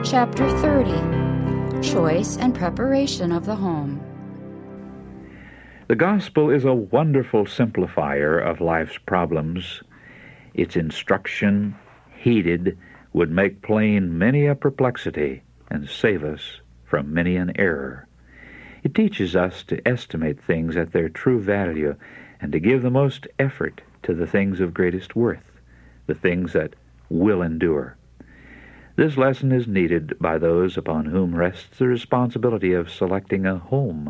Chapter 30. Choice and Preparation of the Home. The gospel is a wonderful simplifier of life's problems. Its instruction, heeded, would make plain many a perplexity and save us from many an error. It teaches us to estimate things at their true value and to give the most effort to the things of greatest worth, the things that will endure. This lesson is needed by those upon whom rests the responsibility of selecting a home.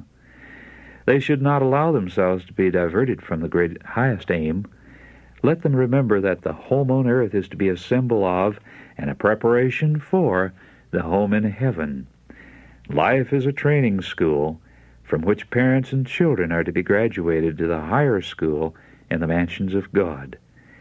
They should not allow themselves to be diverted from the highest aim. Let them remember that the home on earth is to be a symbol of and a preparation for the home in heaven. Life is a training school from which parents and children are to be graduated to the higher school in the mansions of God.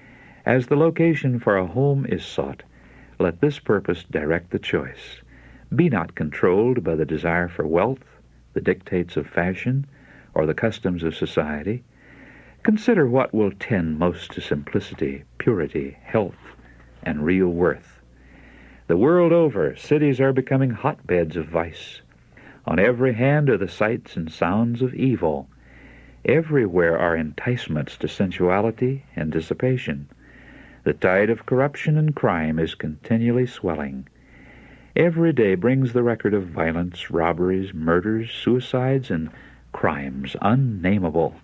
As the location for a home is sought, let this purpose direct the choice. Be not controlled by the desire for wealth, the dictates of fashion, or the customs of society. Consider what will tend most to simplicity, purity, health, and real worth. The world over, cities are becoming hotbeds of vice. On every hand are the sights and sounds of evil. Everywhere are enticements to sensuality and dissipation. The tide of corruption and crime is continually swelling. Every day brings the record of violence, robberies, murders, suicides, and crimes unnameable.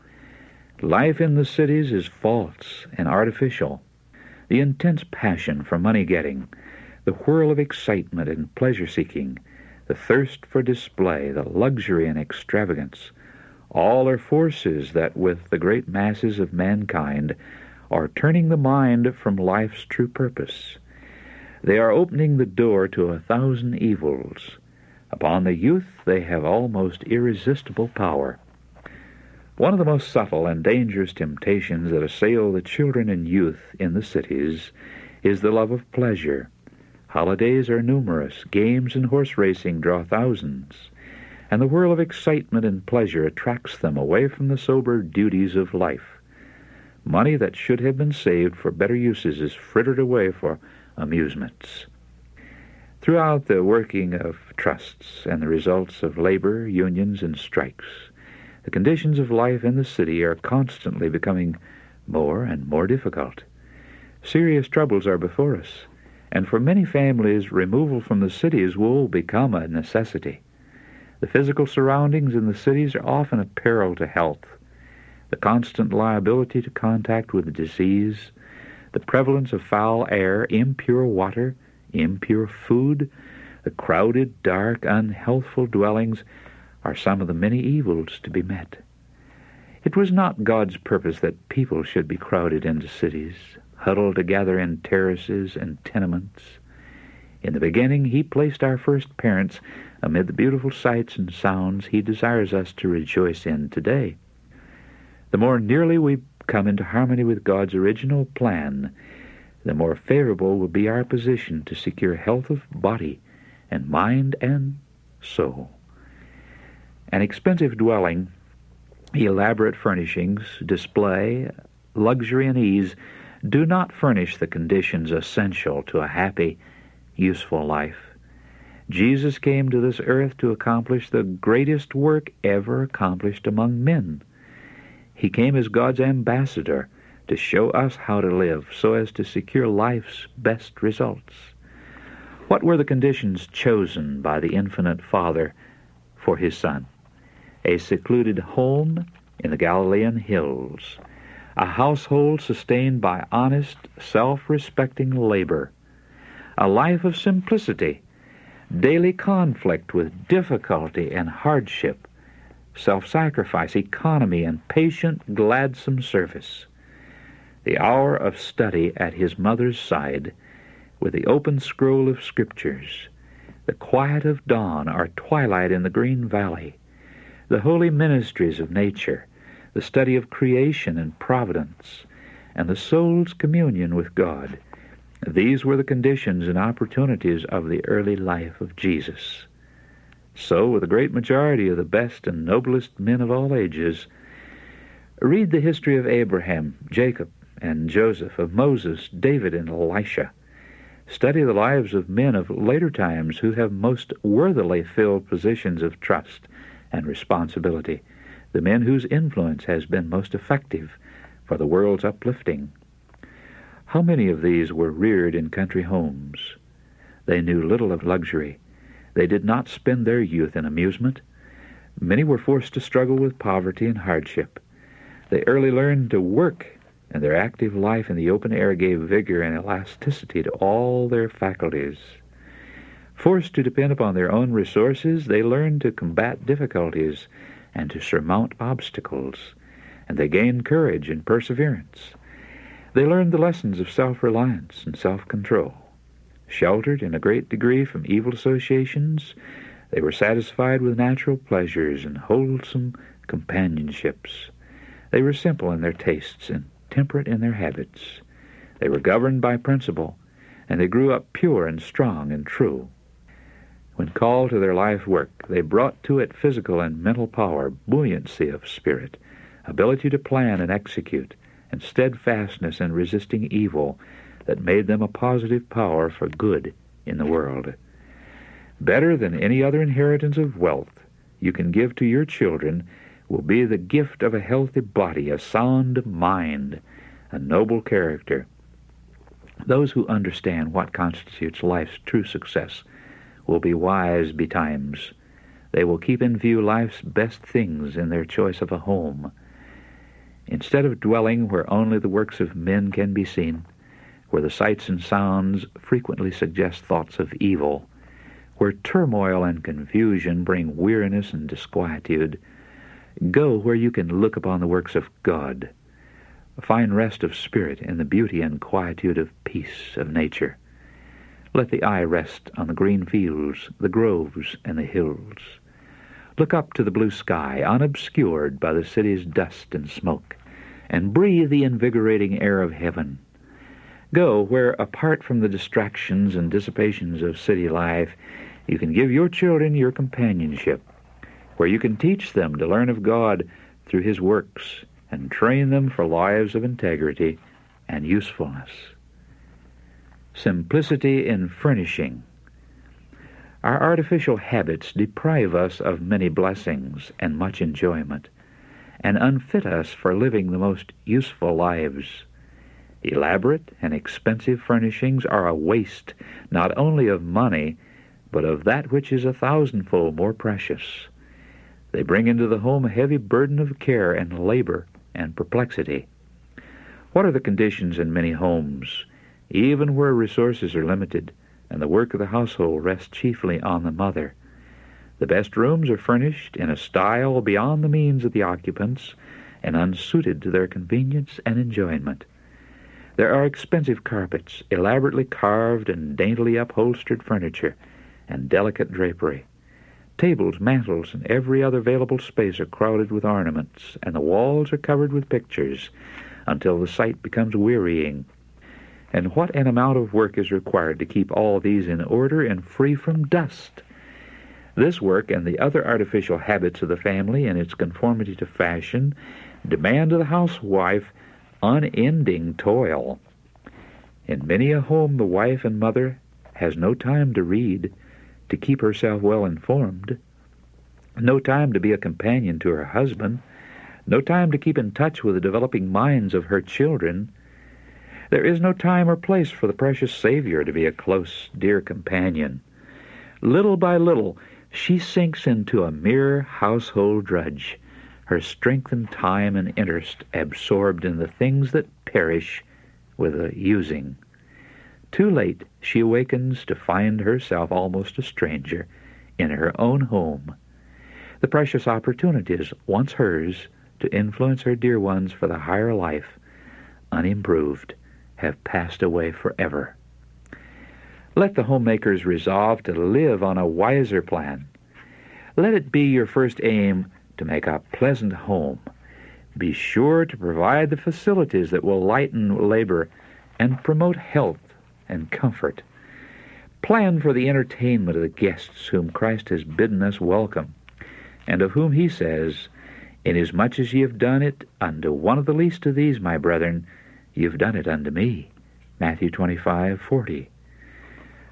Life in the cities is false and artificial. The intense passion for money-getting, the whirl of excitement and pleasure-seeking, the thirst for display, the luxury and extravagance, all are forces that, with the great masses of mankind, are turning the mind from life's true purpose. They are opening the door to 1,000 evils. Upon the youth they have almost irresistible power. One of the most subtle and dangerous temptations that assail the children and youth in the cities is the love of pleasure. Holidays are numerous, games and horse racing draw thousands, and the whirl of excitement and pleasure attracts them away from the sober duties of life. Money that should have been saved for better uses is frittered away for amusements. Throughout the working of trusts and the results of labor, unions, and strikes, the conditions of life in the city are constantly becoming more and more difficult. Serious troubles are before us, and for many families, removal from the cities will become a necessity. The physical surroundings in the cities are often a peril to health. The constant liability to contact with disease, the prevalence of foul air, impure water, impure food, the crowded, dark, unhealthful dwellings are some of the many evils to be met. It was not God's purpose that people should be crowded into cities, huddled together in terraces and tenements. In the beginning, He placed our first parents amid the beautiful sights and sounds He desires us to rejoice in today. The more nearly we come into harmony with God's original plan, the more favorable will be our position to secure health of body and mind and soul. An expensive dwelling, elaborate furnishings, display, luxury, and ease do not furnish the conditions essential to a happy, useful life. Jesus came to this earth to accomplish the greatest work ever accomplished among men. He came as God's ambassador to show us how to live so as to secure life's best results. What were the conditions chosen by the infinite Father for His Son? A secluded home in the Galilean hills, a household sustained by honest, self-respecting labor, a life of simplicity, daily conflict with difficulty and hardship, self-sacrifice, economy, and patient, gladsome service. The hour of study at His mother's side, with the open scroll of Scriptures, the quiet of dawn or twilight in the green valley, the holy ministries of nature, the study of creation and providence, and the soul's communion with God. These were the conditions and opportunities of the early life of Jesus. So, with the great majority of the best and noblest men of all ages, read the history of Abraham, Jacob, and Joseph, of Moses, David, and Elisha. Study the lives of men of later times who have most worthily filled positions of trust and responsibility, the men whose influence has been most effective for the world's uplifting. How many of these were reared in country homes? They knew little of luxury. They did not spend their youth in amusement. Many were forced to struggle with poverty and hardship. They early learned to work, and their active life in the open air gave vigor and elasticity to all their faculties. Forced to depend upon their own resources, they learned to combat difficulties and to surmount obstacles, and they gained courage and perseverance. They learned the lessons of self-reliance and self-control. Sheltered in a great degree from evil associations, they were satisfied with natural pleasures and wholesome companionships. They were simple in their tastes and temperate in their habits. They were governed by principle, and they grew up pure and strong and true. When called to their life work, they brought to it physical and mental power, buoyancy of spirit, ability to plan and execute, and steadfastness in resisting evil that made them a positive power for good in the world. Better than any other inheritance of wealth you can give to your children will be the gift of a healthy body, a sound mind, a noble character. Those who understand what constitutes life's true success will be wise betimes. They will keep in view life's best things in their choice of a home. Instead of dwelling where only the works of men can be seen, where the sights and sounds frequently suggest thoughts of evil, where turmoil and confusion bring weariness and disquietude, go where you can look upon the works of God. Find rest of spirit in the beauty and quietude of peace of nature. Let the eye rest on the green fields, the groves, and the hills. Look up to the blue sky, unobscured by the city's dust and smoke, and breathe the invigorating air of heaven. Go where, apart from the distractions and dissipations of city life, you can give your children your companionship, where you can teach them to learn of God through His works and train them for lives of integrity and usefulness. Simplicity in furnishing. Our artificial habits deprive us of many blessings and much enjoyment, and unfit us for living the most useful lives. Elaborate and expensive furnishings are a waste not only of money, but of that which is 1,000-fold more precious. They bring into the home a heavy burden of care and labor and perplexity. What are the conditions in many homes, even where resources are limited and the work of the household rests chiefly on the mother? The best rooms are furnished in a style beyond the means of the occupants and unsuited to their convenience and enjoyment. There are expensive carpets, elaborately carved and daintily upholstered furniture, and delicate drapery. Tables, mantels, and every other available space are crowded with ornaments, and the walls are covered with pictures, until the sight becomes wearying. And what an amount of work is required to keep all these in order and free from dust! This work and the other artificial habits of the family and its conformity to fashion demand of the housewife unending toil. In many a home the wife and mother has no time to read, to keep herself well informed, no time to be a companion to her husband, no time to keep in touch with the developing minds of her children. There is no time or place for the precious Savior to be a close, dear companion. Little by little, she sinks into a mere household drudge, her strength and time and interest absorbed in the things that perish with the using. Too late, she awakens to find herself almost a stranger in her own home. The precious opportunities once hers to influence her dear ones for the higher life, unimproved, have passed away forever. Let the homemakers resolve to live on a wiser plan. Let it be your first aim to make a pleasant home. Be sure to provide the facilities that will lighten labor and promote health and comfort. Plan for the entertainment of the guests whom Christ has bidden us welcome, and of whom He says, "Inasmuch as ye have done it unto one of the least of these, my brethren, ye have done it unto me." Matthew 25:40.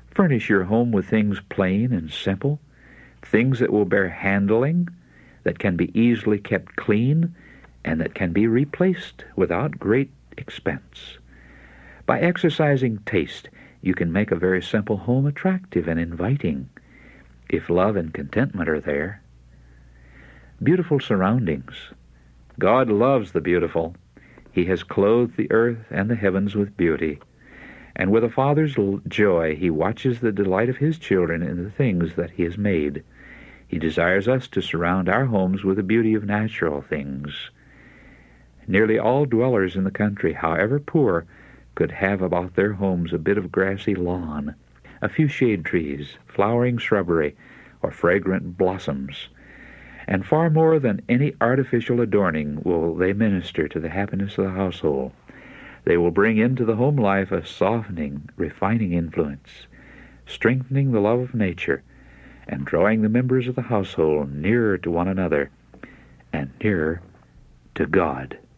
Furnish your home with things plain and simple, things that will bear handling, that can be easily kept clean, and that can be replaced without great expense. By exercising taste, you can make a very simple home attractive and inviting, if love and contentment are there. Beautiful surroundings. God loves the beautiful. He has clothed the earth and the heavens with beauty, and with a father's joy he watches the delight of his children in the things that he has made. He desires us to surround our homes with the beauty of natural things. Nearly all dwellers in the country, however poor, could have about their homes a bit of grassy lawn, a few shade trees, flowering shrubbery, or fragrant blossoms, and far more than any artificial adorning will they minister to the happiness of the household. They will bring into the home life a softening, refining influence, strengthening the love of nature, and drawing the members of the household nearer to one another and nearer to God.